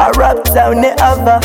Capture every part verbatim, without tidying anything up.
A rap sound never.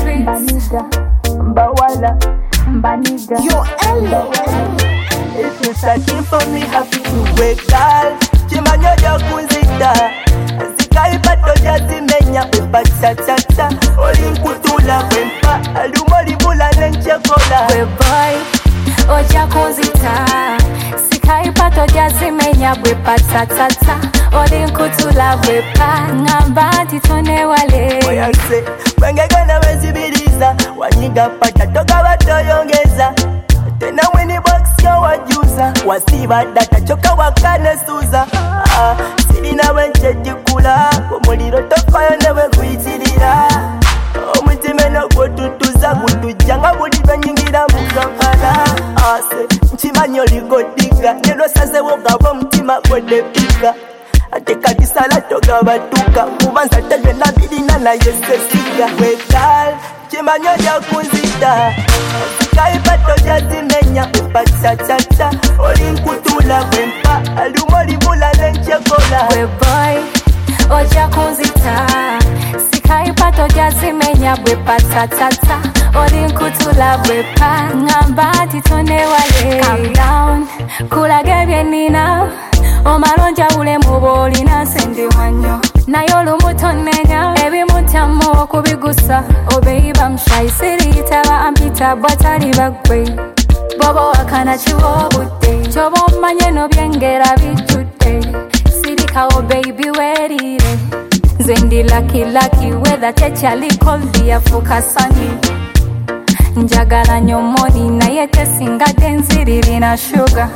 Mbawala, Mbaniga. yo L. If you searching for me, happy to wake up. Chimanyo ya kunzita. Sikaipato jazimenya upacha chacha. Olinkutula wempa. Alumori bula nenchekola. We boy, oja kunzita. Sikaipato jazimenya upacha chacha. Olinkutula wepa. Ngamba titone wale. Oyanse, wengegana wezibiriza. Wanyiga pata toka watoyongeza. Tena wini box yo wajuza. Wasiba data choka wakane suza. Ah, sirina wenche jikula. Kumuliro tofayo newe kuitirira. Omutima no kututuza. Kutujanga bulibe nyingira mukafana. Ah, se, nchimanyo ligodiga. Nelo sase woga wa mtima kode pika. Ate kadisala toga batuka. Kubanza telwe na bidina na yese siga. Wekal, chimanyo ya kunzita. Sikaipato jazimenya upacha chacha. Olinkutula wempa. Alumori bula nenchekola. We boy, oja kunzita. Sikaipato jazimenya upacha chacha. Olinkutula wepa. Ngamba titone wale. Calm down, kula gebye nina. Omalonja ule muboli na sendi wanyo. Nayo lumutonenya ebi mutamo kubigusa. Obeiba mshai siri taba ampita batali bagwe. Bobo wakana chiwo bute. Chobo manye no byengera bichute. Sirika o baby werire. Zendi lucky lucky weather techali cold ya fukasani. Njagala nyomoni na yete singa denziri na sugar.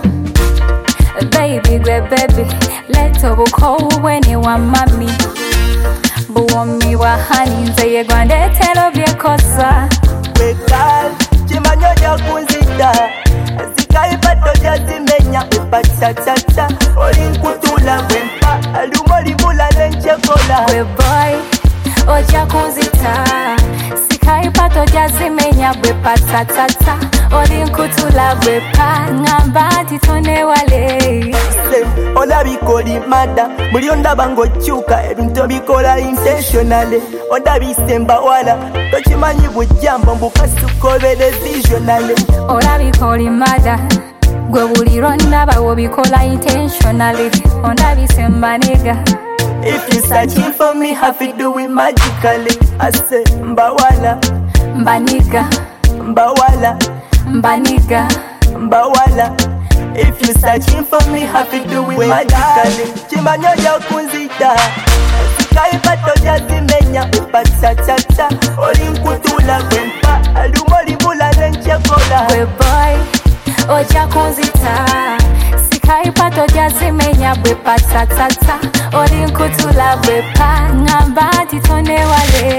Baby, great baby, let go cold when you want mommy. But want me wa honey, say you gonna tell of your cosa. Wekal, chimanyo ya kunzita. Sikaipato jazimenya upacha chacha. Olinkutula wempa. Alumori bula nenchekola. We boy, oja kunzita. Sikaipato jazimenya wepa tata. Olinkutula wepa. Ngamba titone wale. Se, ola bikoli mada. Buli ondaba ngochuka. Ebintu bikola intentionally. Onda bisemba wala. Tochimanyi bujambo mbukasukobele visionally. Ola bikoli mada. Gwe buli ronda wo bikola intentionally. Onda bisemba nigga. If you searching for me, have to do it magically. I say mbawala, Mbaniga, mbawala, mbaniga. mbawala. If you searching for me, have to do it magically. Chimanyo ya kunzita. Sikaipato jazimenya upacha chacha. Olinkutula wempa. Alumori bula nenchekola. We boy, oja kunzita. Sikaipato jazimenya wepa tata. Olinkutula wepa. Ngamba titone wale.